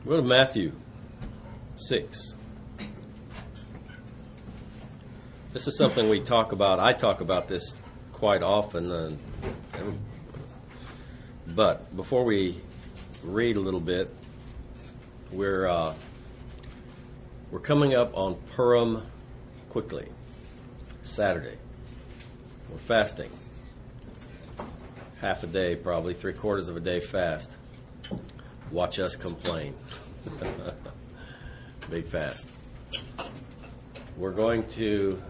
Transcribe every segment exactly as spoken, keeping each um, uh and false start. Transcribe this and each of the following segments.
Go to Matthew six. This is something we talk about. I talk about this quite often. Uh, but before we read a little bit, we're uh, we're coming up on Purim quickly, Saturday. We're fasting. Half a day, probably, three quarters of a day fast. Watch us complain. Big fast. We're going to...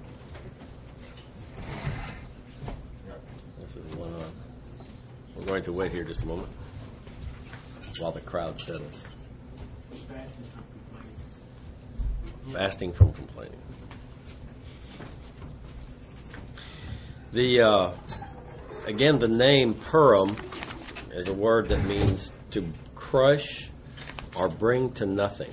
This is one on. We're going to wait here just a moment while the crowd settles. Fasting from complaining. The uh, again, the name Purim is a word that means to crush or bring to nothing,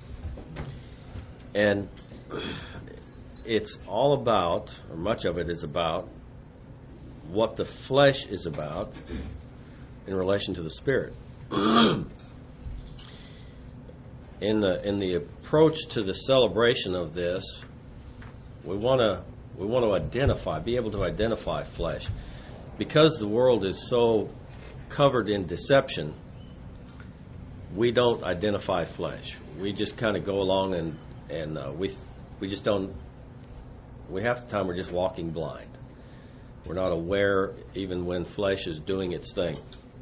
and it's all about, or much of it is about, what the flesh is about in relation to the spirit. in the in the approach to the celebration of this, we want to we want to identify, be able to identify flesh, because the world is so covered in deception. We don't identify flesh. We just kind of go along and and uh, we we just don't. We half the time we're just walking blind. We're not aware even when flesh is doing its thing.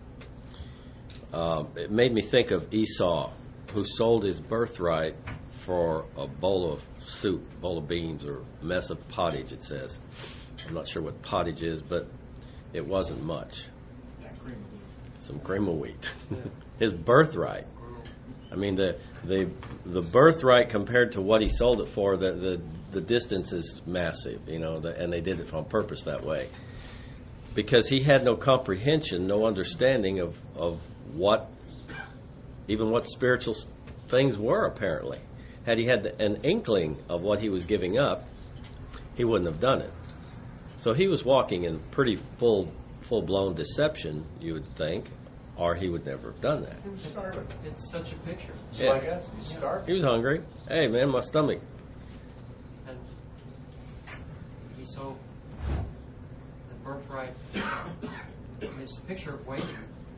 Uh, it made me think of Esau, who sold his birthright for a bowl of soup, bowl of beans, or mess of pottage, it says. I'm not sure what pottage is, but it wasn't much. Yeah, cream of wheat. Some cream of wheat. His birthright. I mean, the the the birthright compared to what he sold it for, the the, the distance is massive, you know, the, and they did it on purpose that way. Because he had no comprehension, no understanding of, of what, even what spiritual things were, apparently. Had he had an inkling of what he was giving up, he wouldn't have done it. So he was walking in pretty full, full-blown deception, you would think, or he would never have done that. He was starving. It's such a picture. Just Yeah. like us. He's starving. He was hungry. Hey, man, my stomach. And he sold the birthright. I mean, it's a picture of waiting.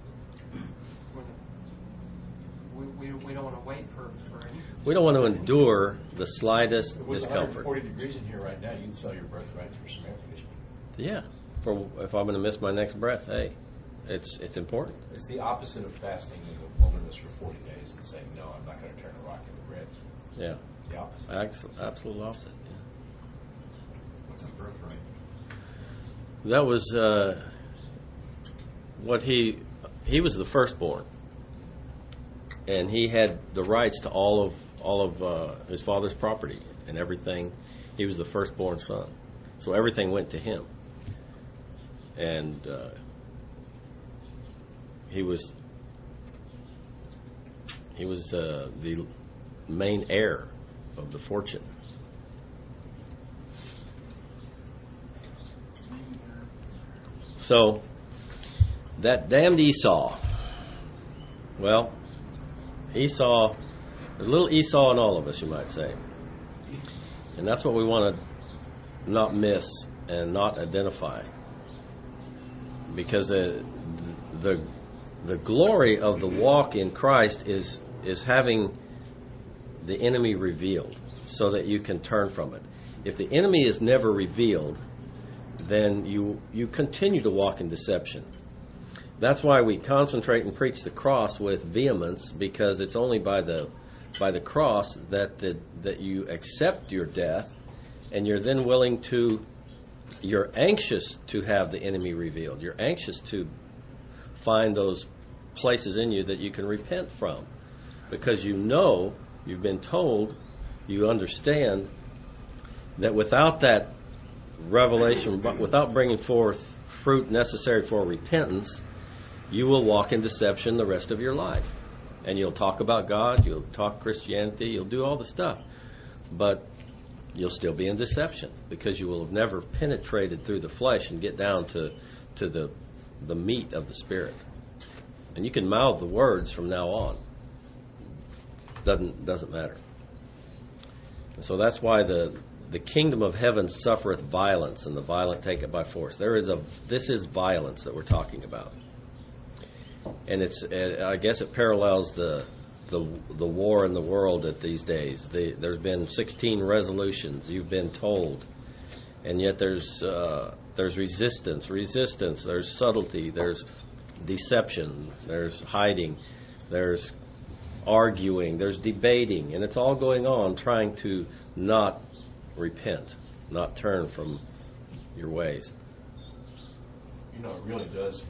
We, we, we don't want to wait for, for anything. We don't want to endure the slightest It was discomfort. one hundred forty degrees in here right now. You'd sell your birthright for some air conditioning. Yeah. For if I'm going to miss my next breath, hey, it's it's important. It's the opposite of fasting in the wilderness for forty days and saying, no, I'm not going to turn a rock into bread. Yeah. The opposite. Ex- absolute opposite. Yeah. What's a birthright? That was uh, what he he was the firstborn, and he had the rights to all of all of uh, his father's property and everything. He was the firstborn son, so everything went to him, and uh, he was he was uh, the main heir of the fortune. So, that damned Esau, well, Esau, there's a little Esau in all of us, you might say. And that's what we want to not miss and not identify. Because uh, the the glory of the walk in Christ is is having the enemy revealed so that you can turn from it. If the enemy is never revealed, then you you continue to walk in deception. That's why we concentrate and preach the cross with vehemence, because it's only by the by the cross that the, that you accept your death, and you're then willing to, you're anxious to have the enemy revealed. You're anxious to find those places in you that you can repent from, because you know, you've been told, you understand that without that revelation, but without bringing forth fruit necessary for repentance, you will walk in deception the rest of your life. And you'll talk about God, you'll talk Christianity, you'll do all the stuff. But you'll still be in deception, because you will have never penetrated through the flesh and get down to, to the, the meat of the Spirit. And you can mouth the words from now on, doesn't doesn't matter. And so that's why the the kingdom of heaven suffereth violence, and the violent take it by force. There is a this is violence that we're talking about, and it's I guess it parallels the the the war in the world at these days. The, there's been sixteen resolutions. You've been told, and yet there's uh, there's resistance, resistance. There's subtlety. There's deception. There's hiding. There's arguing. There's debating, and it's all going on trying to not repent, not turn from your ways. You know, it really does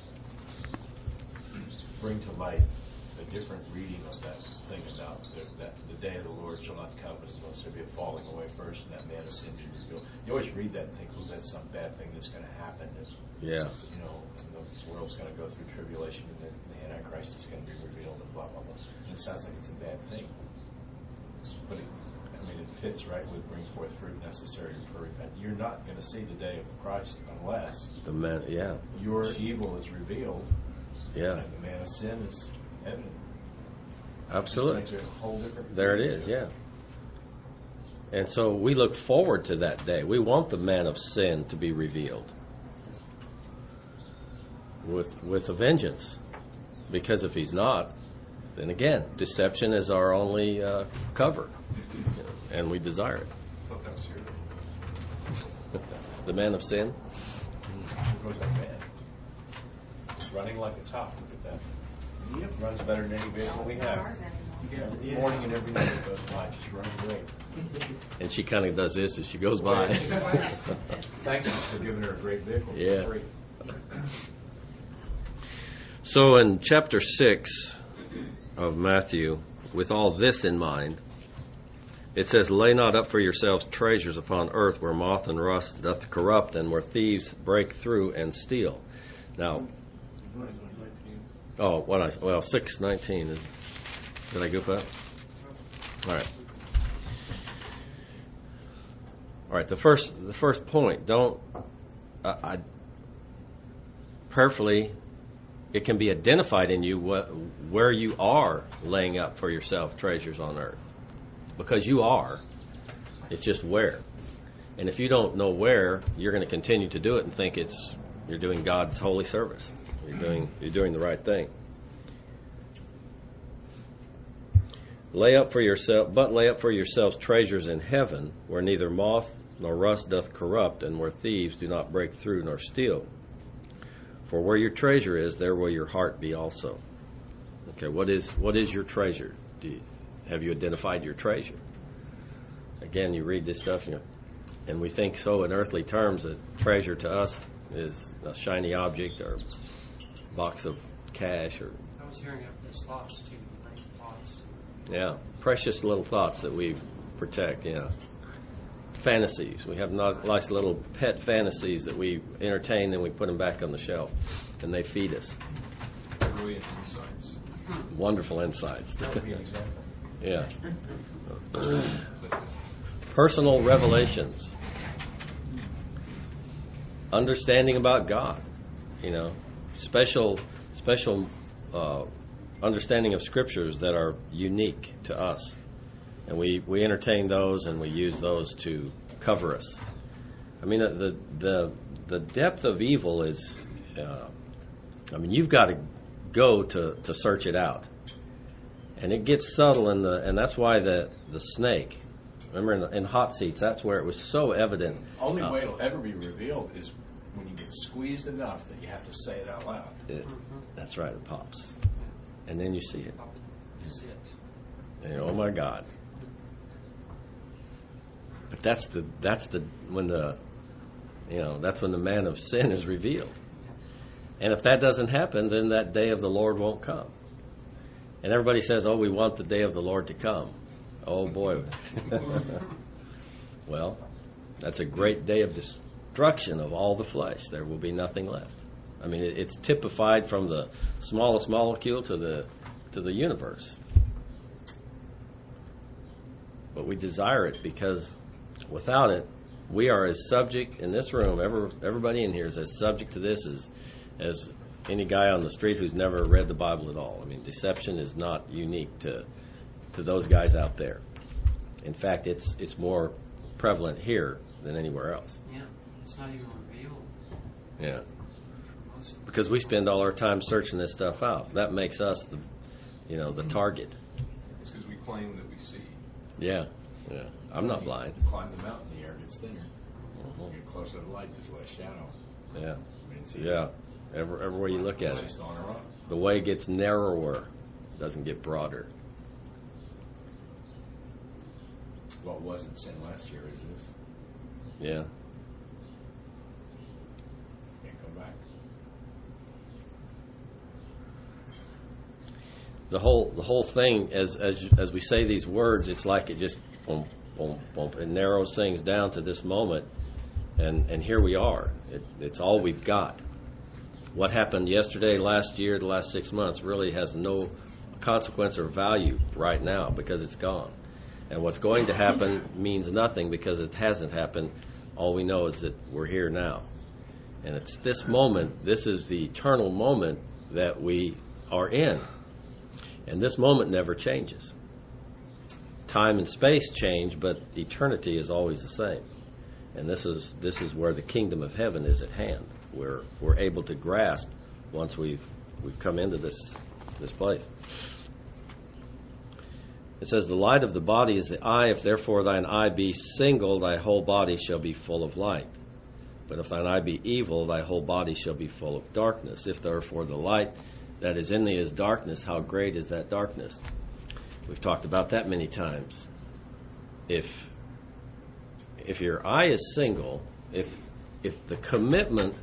bring to light a different reading of that thing about the, that the day of the Lord shall not come unless there be a falling away first, and that man of sin be revealed. You always read that and think, oh, that's some bad thing that's going to happen. And, Yeah. You know, and the world's going to go through tribulation, and then the Antichrist is going to be revealed, and blah, blah, blah. And it sounds like it's a bad thing. But it, I mean, it fits right with bring forth fruit necessary for repentance. You're not going to see the day of Christ unless The man, yeah, your evil is revealed, yeah, and the man of sin is evident. absolutely. It makes it a whole different. There it is, yeah. And so we look forward to that day. We want the man of sin to be revealed with with a vengeance, because if he's not, then again, deception is our only uh, cover, and we desire it. I thought that was here. The man of sin. It goes like mad. Running like a top. Look at that. Yep. Runs better than any vehicle we have. Every morning and every night it goes by. Just runs away. And she kind of does this as she goes by. Thank you for giving her a great vehicle. Yeah. For free. So in chapter six of Matthew, with all this in mind, it says, "Lay not up for yourselves treasures upon earth, where moth and rust doth corrupt, and where thieves break through and steal." Now, oh, what I well six nineteen is. Did I goof up? All right. All right. The first the first point. Don't. I, I prayerfully. It can be identified in you what, where you are laying up for yourself treasures on earth. Because you are. It's just where. And if you don't know where, you're going to continue to do it and think it's you're doing God's holy service. You're doing you're doing the right thing. Lay up for yourself, but lay up for yourselves treasures in heaven, where neither moth nor rust doth corrupt, and where thieves do not break through nor steal. For where your treasure is, there will your heart be also. Okay, what is what is your treasure? Do you, have you identified your treasure? Again, you read this stuff, you know, and we think so in earthly terms that treasure to us is a shiny object or a box of cash or I was hearing of those thoughts too, great thoughts. yeah, precious little thoughts that we protect. Yeah, fantasies. We have not, nice little pet fantasies that we entertain, then we put them back on the shelf, and they feed us. Brilliant insights. Wonderful insights. That would be an example. Yeah. Personal revelations. Understanding about God. You know, special, special uh, understanding of scriptures that are unique to us. And we, we entertain those and we use those to cover us. I mean, the the the depth of evil is, uh, I mean, you've got to go to, to search it out. And it gets subtle, in the, and that's why the, the snake, remember in, in Hot Seats, that's where it was so evident. Only uh, way it'll ever be revealed is when you get squeezed enough that you have to say it out loud. It, that's right, it pops. And then you see it. Is it? And you're, oh my God. But that's the that's the when the you know that's when the man of sin is revealed. And if that doesn't happen, then that day of the Lord won't come. And everybody says, "Oh, we want the day of the Lord to come." Oh boy. Well, that's a great day of destruction of all the flesh. There will be nothing left. I mean, it, it's typified from the smallest molecule to the to the universe. But we desire it because without it, we are as subject in this room. Every, everybody in here is as subject to this as as any guy on the street who's never read the Bible at all. I mean, deception is not unique to to those guys out there. In fact, it's it's more prevalent here than anywhere else. Yeah, it's not even revealed. Yeah. Most Because we spend all our time searching this stuff out. That makes us the, you know, the target. It's because we claim that we see. Yeah, yeah. I'm not You blind. Climb the mountain, the air gets thinner. You get closer to the light, there's less shadow. Yeah, We didn't see yeah. Every, every way you look at It's it, just on our own. the way gets narrower, doesn't get broader. What wasn't sin last year is this. Yeah. Can't come back. The whole the whole thing, as as as we say these words, it's like it just boom, boom, boom, it narrows things down to this moment, and and here we are. It, it's all we've got. What happened yesterday, last year, the last six months really has no consequence or value right now because it's gone. And what's going to happen means nothing because it hasn't happened. All we know is that we're here now. And it's this moment, this is the eternal moment that we are in. And this moment never changes. Time and space change, but eternity is always the same. And this is this is where the kingdom of heaven is at hand. We're we're able to grasp once we've we've come into this this place. It says, the light of the body is the eye. If therefore thine eye be single, thy whole body shall be full of light. But if thine eye be evil, thy whole body shall be full of darkness. If therefore the light that is in thee is darkness, how great is that darkness? We've talked about that many times. If if your eye is single, if if the commitment,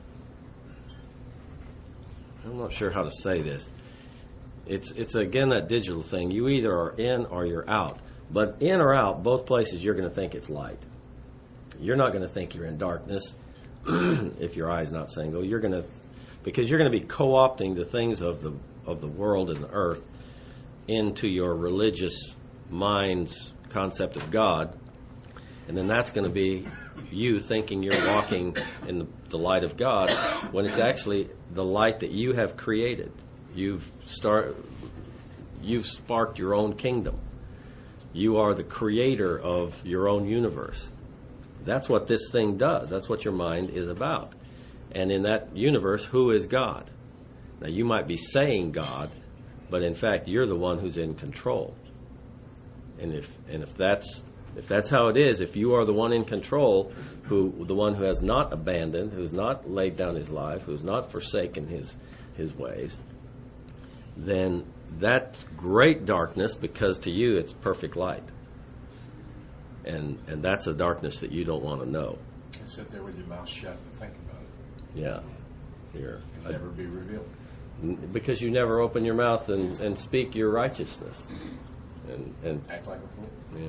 I'm not sure how to say this. It's it's again that digital thing. You either are in or you're out. But in or out, both places you're going to think it's light. You're not going to think you're in darkness if your eye's not single. You're going to, because you're going to be co-opting the things of the of the world and the earth into your religious mind's concept of God, and then that's going to be you thinking you're walking in the, the light of God when it's actually the light that you have created. You've start, you've sparked your own kingdom. You are the creator of your own universe. That's what this thing does. That's what your mind is about. And in that universe, who is God? Now, you might be saying God, but in fact, you're the one who's in control. And if and if that's if that's how it is, if you are the one in control, who the one who has not abandoned, who's not laid down his life, who's not forsaken his his ways, then that's great darkness because to you it's perfect light. And and that's a darkness that you don't want to know. And sit there with your mouth shut and think about it. Yeah. You're, It'll never be revealed. because you never open your mouth and, and speak your righteousness. And and Act like a fool. yeah.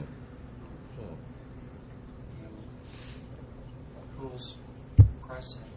fools, Christ said.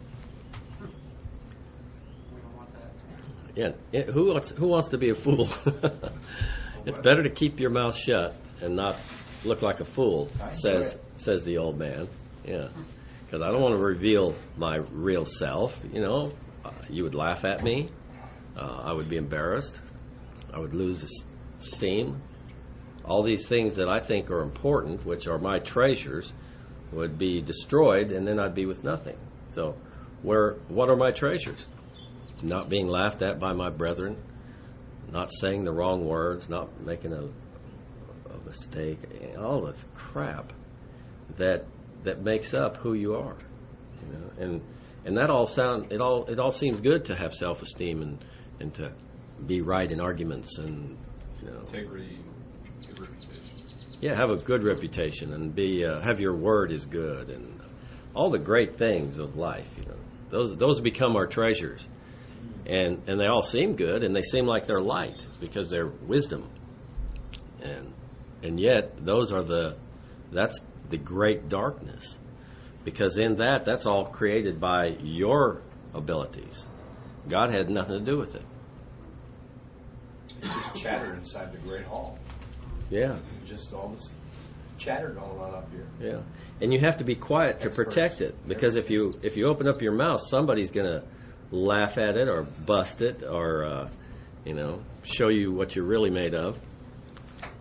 We don't want that. Yeah, it, who wants who wants to be a fool? It's better to keep your mouth shut and not look like a fool, says says the old man. Yeah, because I don't want to reveal my real self. You know, uh, you would laugh at me. Uh, I would be embarrassed. I would lose esteem. All these things that I think are important, which are my treasures, would be destroyed, and then I'd be with nothing. So, where what are my treasures? Not being laughed at by my brethren, not saying the wrong words, not making a, a mistake, all this crap that that makes up who you are, you know. And and that all sound it all it all seems good to have self-esteem and and to be right in arguments and you know Integrity, good reputation. yeah have a good reputation and be uh, have your word is good and all the great things of life. You know, those those become our treasures. And and they all seem good, and they seem like they're light because they're wisdom. And and yet those are the that's the great darkness, because in that that's all created by your abilities. God had nothing to do with it. It's just chatter inside the great hall. Yeah, Just all this chatter going on up here. yeah. And you have to be quiet to Experts. protect it, because if you if you open up your mouth, somebody's gonna laugh at it or bust it or uh, you know show you what you're really made of.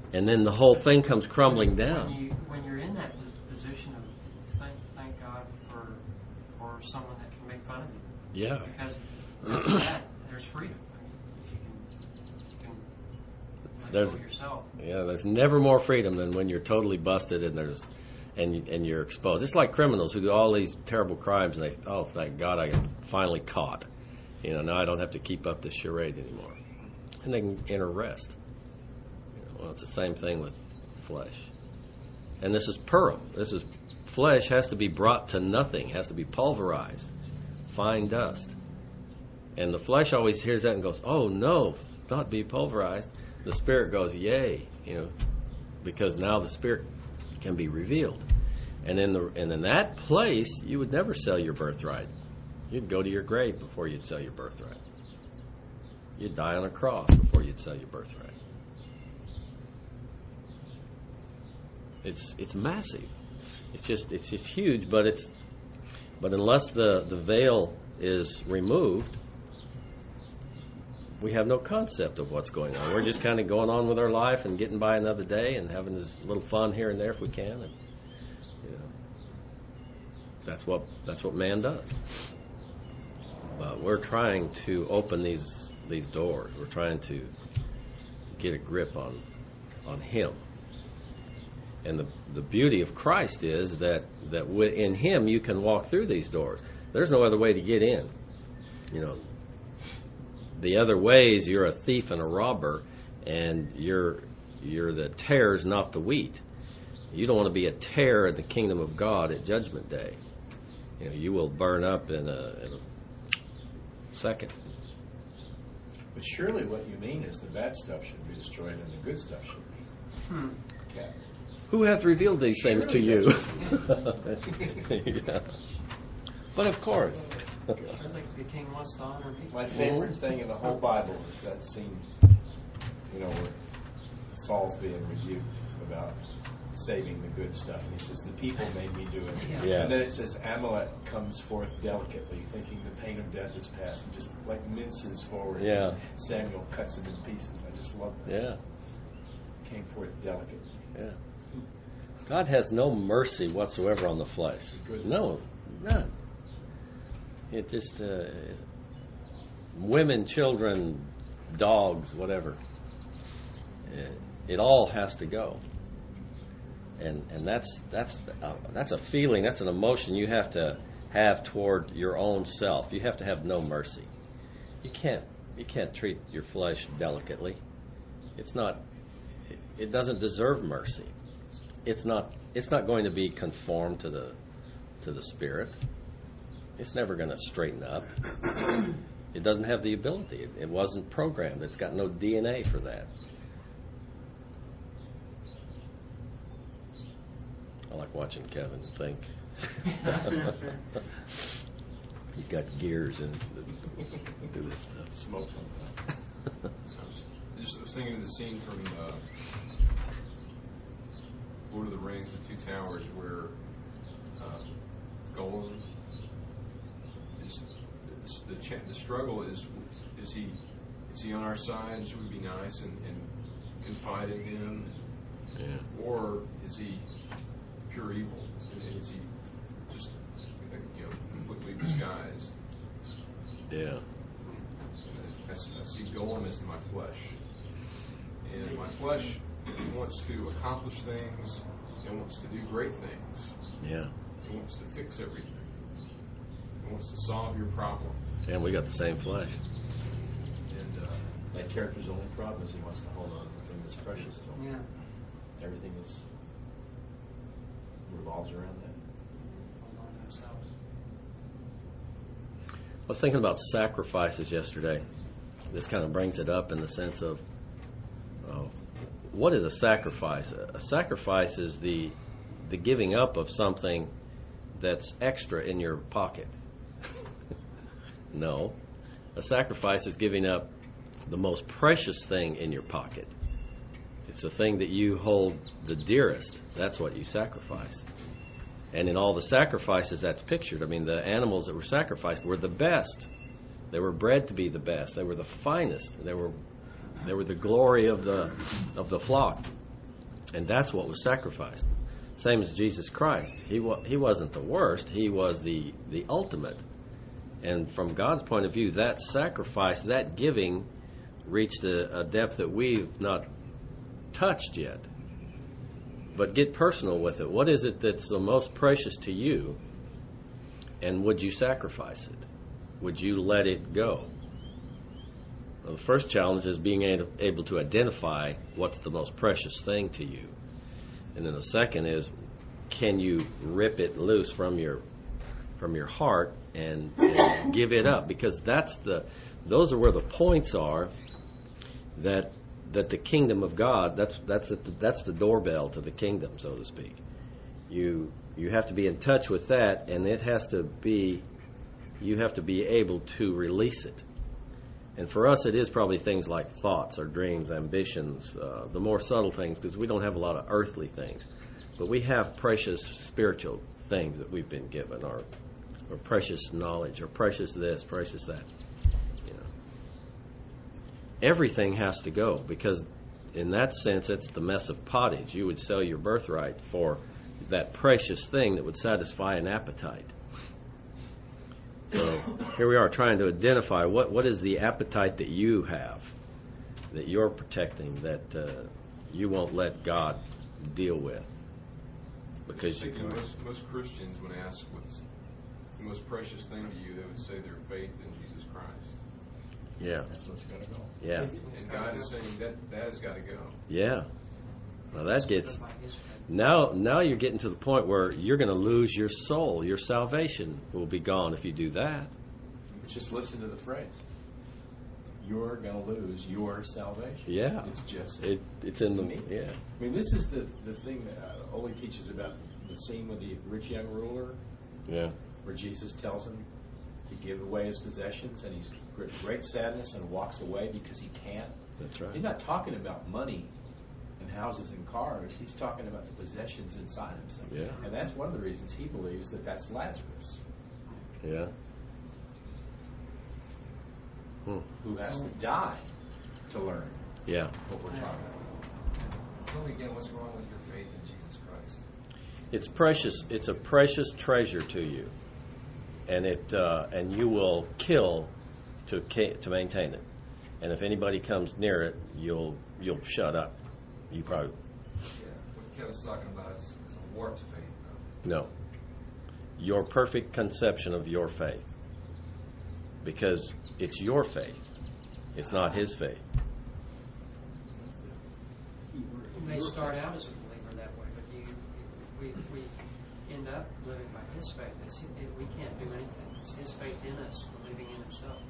and then the whole thing comes crumbling When down. you when you're in that position of thank thank God for for someone that can make fun of you. Yeah. Because after that, there's freedom. I mean, if you can, you can let There's- go of yourself. Yeah, there's never more freedom than when you're totally busted and there's and you- and you're exposed. It's like criminals who do all these terrible crimes and they oh thank God I got finally caught. You know, now I don't have to keep up this charade anymore, and they can enter rest. You know, well, it's the same thing with flesh, and this is Purim. This is flesh has to be brought to nothing, has to be pulverized, fine dust, and the flesh always hears that and goes, "Oh no, not be pulverized." The spirit goes, "Yay!" You know, because now the spirit can be revealed, and in the and in that place, you would never sell your birthright. You'd go to your grave before you'd sell your birthright. You'd die on a cross before you'd sell your birthright. It's it's massive. It's just it's just huge, but it's but unless the, the veil is removed, we have no concept of what's going on. We're just kind of going on with our life and getting by another day and having this little fun here and there if we can. And, you know, that's what that's what man does. But we're trying to open these these doors. We're trying to get a grip on on Him. And the the beauty of Christ is that that in Him you can walk through these doors. There's no other way to get in. You know, the other ways you're a thief and a robber, and you're you're the tares, not the wheat. You don't want to be a tare in the kingdom of God at Judgment Day. You know, you will burn up in a, in a second. But surely what you mean is the bad stuff should be destroyed and the good stuff should be Hmm. kept. Who hath revealed these things to you? Surely Yeah. But of course. I'd like the king wants to honor me. My favorite thing in the whole Bible is that scene, you know, where Saul's being rebuked about saving the good stuff. And he says, the people made me do it. Yeah. And then it says, Amalek comes forth delicately, thinking the pain of death is past, and just like minces forward. Yeah. Samuel cuts him in pieces. I just love that. Yeah. Came forth delicately. Yeah. God has no mercy whatsoever on the flesh. Good. No, none. It just uh, women, children, dogs, whatever. It, it all has to go. And and that's that's uh, that's a feeling, that's an emotion you have to have toward your own self. You have to have no mercy. You can't you can't treat your flesh delicately. It's not. It, it doesn't deserve mercy. It's not. It's not going to be conformed to the to the spirit. It's never going to straighten up. It doesn't have the ability. It, it wasn't programmed. It's got no D N A for that. I like watching Kevin think. He's got gears and do this stuff. Smoke. I was just I was thinking of the scene from uh, Lord of the Rings, The Two Towers, where uh, Gollum is the cha- the struggle is is he is he on our side? Should we be nice and, and confide in him, Yeah. or is he pure evil? And is he just you know completely disguised? Yeah. I see, I see Gollum as my flesh. And my flesh wants to accomplish things. It wants to do great things. Yeah. It wants to fix everything. It wants to solve your problem. And we got the same flesh. And uh, That character's only problem is he wants to hold on to the thing that's precious to him. Yeah. Everything is revolves around that. Hold on to himself. I was thinking about sacrifices yesterday. This kind of brings it up in the sense of uh, what is a sacrifice? A sacrifice is the the giving up of something that's extra in your pocket. No. A sacrifice is giving up the most precious thing in your pocket. It's the thing that you hold the dearest. That's what you sacrifice. And in all the sacrifices that's pictured, I mean, the animals that were sacrificed were the best. They were bred to be the best. They were the finest. They were they were the glory of the of the flock. And that's what was sacrificed. Same as Jesus Christ. He wa- he wasn't the worst. He was the, the ultimate. And from God's point of view, that sacrifice, that giving, reached a, a depth that we've not touched yet. But get personal with it. What is it that's the most precious to you? And would you sacrifice it? Would you let it go? Well, the first challenge is being able to identify what's the most precious thing to you. And then the second is, can you rip it loose from your from your heart and, and give it up? Because that's the those are where the points are that that the kingdom of God, that's that's the, that's the doorbell to the kingdom, so to speak. You you have to be in touch with that, and it has to be you have to be able to release it. And for us, it is probably things like thoughts or dreams, ambitions, uh, the more subtle things, because we don't have a lot of earthly things. But we have precious spiritual things that we've been given, or, or precious knowledge, or precious this, precious that. You know, everything has to go, because in that sense, it's the mess of pottage. You would sell your birthright for that precious thing that would satisfy an appetite. So here we are trying to identify what, what is the appetite that you have, that you're protecting, that uh, you won't let God deal with. Because you can. Most, most Christians, when asked what's the most precious thing to you, they would say their faith in Jesus Christ. Yeah. That's what's got to go. Yeah. And God is saying that that has got to go. Yeah. Now that gets now now you're getting to the point where you're going to lose your soul. Your salvation will be gone if you do that. Just listen to the phrase. You're going to lose your salvation. Yeah. It's just it. It's in the me. Yeah. I mean, this is the the thing that uh, Ole teaches about the scene with the rich young ruler. Yeah. Where Jesus tells him to give away his possessions, and he's great, great sadness and walks away because he can't. That's right. He's not talking about money and houses and cars. He's talking about the possessions inside himself. Yeah. And that's one of the reasons he believes that that's Lazarus. Yeah. Hmm. Who has to die to learn Yeah. what we're talking about. Tell me again, what's wrong with your faith in Jesus Christ? It's precious. It's a precious treasure to you, and it uh, and you will kill to ca- to maintain it. And if anybody comes near it, you'll you'll shut up. You probably Yeah, what Kevin's talking about is, is a warped faith, though. no. Your perfect conception of your faith, because it's your faith. It's not his faith. You may start out as a believer that way, but you, we, we end up living by his faith. It's, it, we can't do anything. It's his faith in us, believing in himself.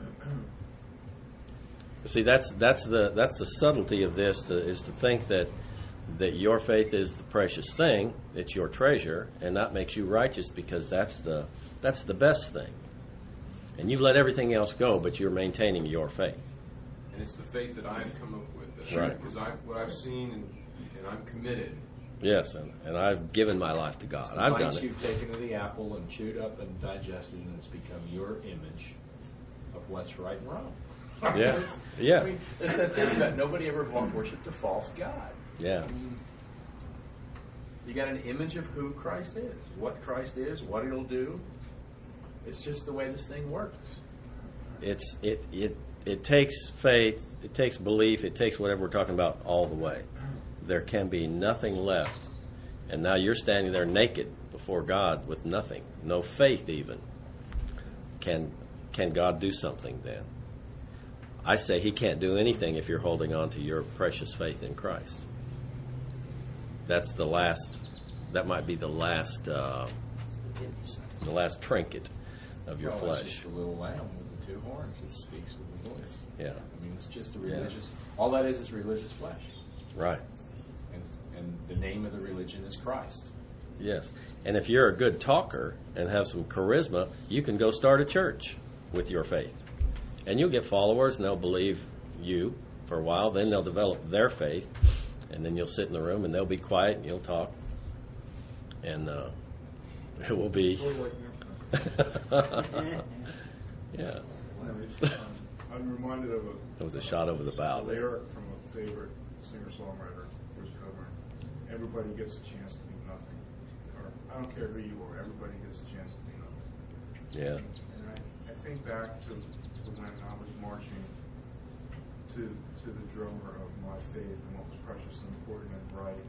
See, that's that's the that's the subtlety of this to, is to think that that your faith is the precious thing, it's your treasure, and that makes you righteous because that's the that's the best thing. And you let everything else go, but you're maintaining your faith. And it's the faith that I've come up with. That's Right. Because I, what I've seen, and, and I'm committed. Yes, and, and I've given my life to God. It's the I've done bites it. you've taken of the apple and chewed up and digested, and it's become your image of what's right and wrong. Yeah. It's- Yeah. I mean, it's that thing that nobody ever worshipped a false god. Yeah. I mean, you got an image of who Christ is, what Christ is, what He'll do. It's just the way this thing works. It's it it it takes faith, it takes belief, it takes whatever we're talking about all the way. There can be nothing left. And now you're standing there naked before God with nothing, no faith even. Can can God do something then? I say he can't do anything if you're holding on to your precious faith in Christ. That's the last, that might be the last, uh, the last trinket of your Well, it's flesh. just a little lamb with the two horns that speaks with the voice. Yeah. I mean, it's just a Yeah. religious, all that is is religious flesh. Right. And, and the name of the religion is Christ. Yes. And if you're a good talker and have some charisma, you can go start a church with your faith. And you'll get followers and they'll believe you for a while. Then they'll develop their faith. And then you'll sit in the room and they'll be quiet and you'll talk. And uh, it will be. Yeah. I'm reminded of It was a shot over the a, bow a there. lyric from a favorite singer-songwriter, Bruce Coburn. everybody gets a chance to do nothing. Or I don't care who you are, everybody gets a chance to do nothing. Yeah. And I, I think back to, to when I was marching to to the drummer of my faith and what was precious and important and right.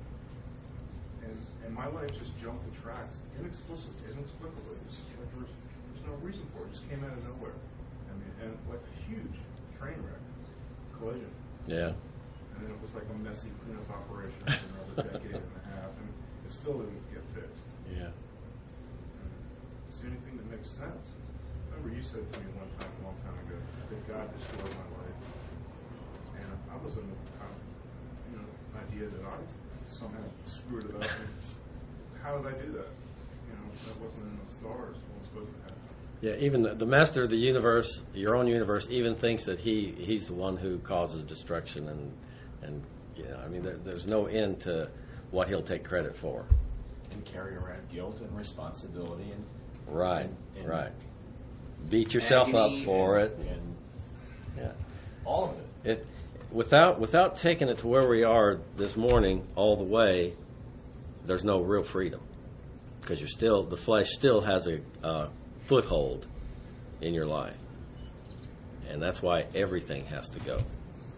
And and my life just jumped the tracks inexplicably, inexplicably. It's just like there was, there was no reason for it. It just came out of nowhere. I mean, and like a huge train wreck, collision. Yeah. And then it was like a messy cleanup operation for another decade and a half, and it still didn't get fixed. Yeah. And it's the only thing that makes sense. Remember, you said to me one time, a long time ago, that God destroyed my life, and I was in the kind of, you know, idea that I somehow screwed it up. And how did I do that? You know, that wasn't in the stars. It wasn't supposed to happen. Yeah, even the, the master of the universe, your own universe, even thinks that he, he's the one who causes destruction, and and yeah, I mean, there, there's no end to what he'll take credit for. And carry around guilt and responsibility and Right, and, and right. Beat yourself up agony for and, it. and Yeah. all of it. It without without taking it to where we are this morning all the way, there's no real freedom, because you're still the flesh still has a uh, foothold in your life, and that's why everything has to go.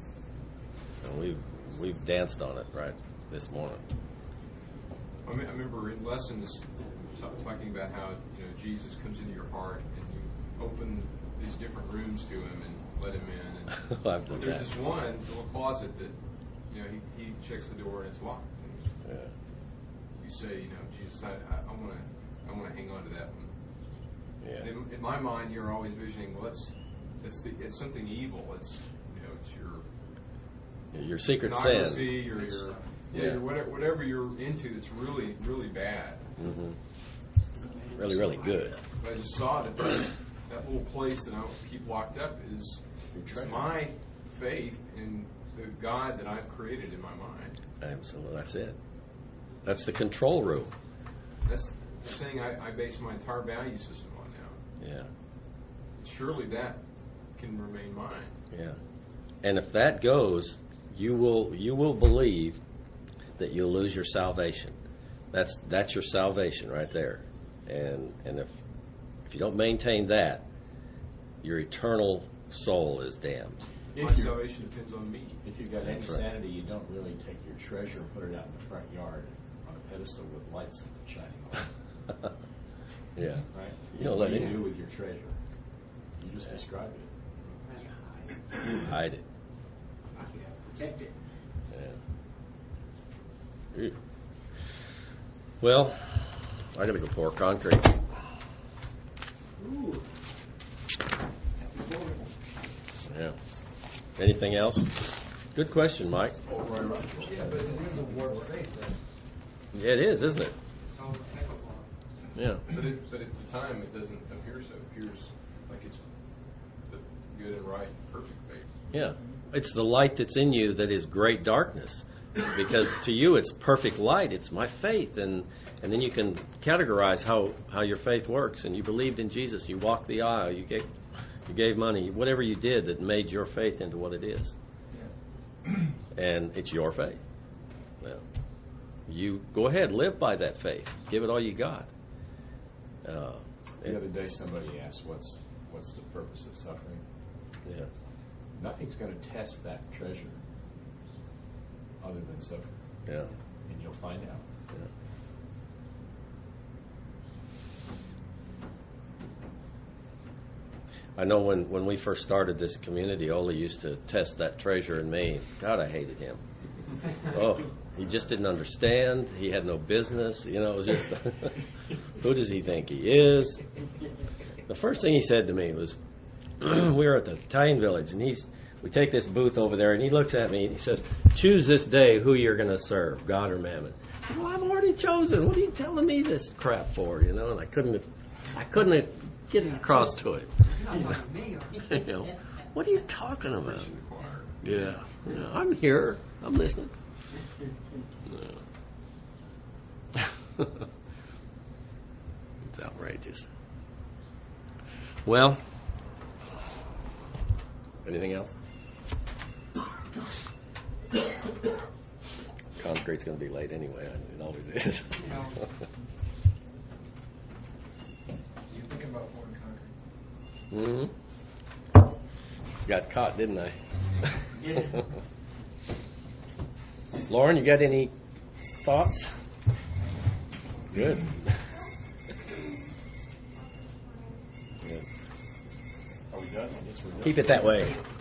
And we've we've danced on it right this morning. I, mean, I remember in lessons t- talking about how you know Jesus comes into your heart and you open these different rooms to him and let him in. And I've done but there's that. this one little closet that you know he, he checks the door and it's locked. And Yeah. you say, you know, Jesus, I want to I want to hang on to that one. Yeah. And in, in my mind, you're always visioning, well, it's it's the, it's something evil. It's you know, it's your Your secret pornography sin. or your yeah, Yeah. your whatever whatever you're into that's really really bad. hmm Really, really good. But I just saw that there's that little place that I keep locked up is it's my faith in the God that I've created in my mind. Absolutely, that's it. That's the control room. That's the thing I, I base my entire value system on now. Yeah, Surely that can remain mine. yeah. And if that goes, you will you will believe that you'll lose your salvation. That's that's your salvation right there. And and if if you don't maintain that, your eternal soul is damned. My If, you're, salvation depends on me. if you've got any That's right. sanity, you don't really take your treasure and put it out in the front yard on a pedestal with lights shining on it, Yeah. right? You don't what let do you any- do with your treasure? You just described it. You hide it. Protect it. Yeah. Ew. Well, I gotta go pour concrete. Ooh. Yeah. Anything else? Good question, Mike. Yeah, but it is a war of faith then. Yeah, it is, isn't it? It's all applicable. Yeah. But it, but at the time, it doesn't appear so. It appears like it's the good and right, perfect faith. Yeah. It's the light that's in you that is great darkness. Because to you it's perfect light. It's my faith. And, and then you can categorize how, how your faith works. And you believed in Jesus. You walked the aisle. You gave, you gave money. Whatever you did that made your faith into what it is. And it's your faith. Well, you go ahead, live by that faith. Give it all you got. Uh, The other day, somebody asked, "What's what's the purpose of suffering?" yeah. Nothing's going to test that treasure other than suffering, Yeah. and you'll find out. Yeah. I know when, when we first started this community, Ole used to test that treasure in me. God, I hated him. Oh, he just didn't understand. He had no business. You know, it was just, who does he think he is? The first thing he said to me was, we were at the Italian village, and he's, we take this booth over there, and he looks at me, and he says, choose this day who you're going to serve, God or Mammon. I said, well, I've already chosen. What are you telling me this crap for? You know, and I couldn't, I couldn't get it across to him. You're not talking to me, are you? You know, what are you talking about? Preaching the choir. Yeah, yeah, I'm here. I'm listening. No. It's outrageous. Well, anything else? concrete's going to be late anyway. It always is. You know, You're thinking about pouring concrete. hmm Got caught, didn't I? Lauren, you got any thoughts? Good. Good. Are we done? I guess we're done. Keep it that way.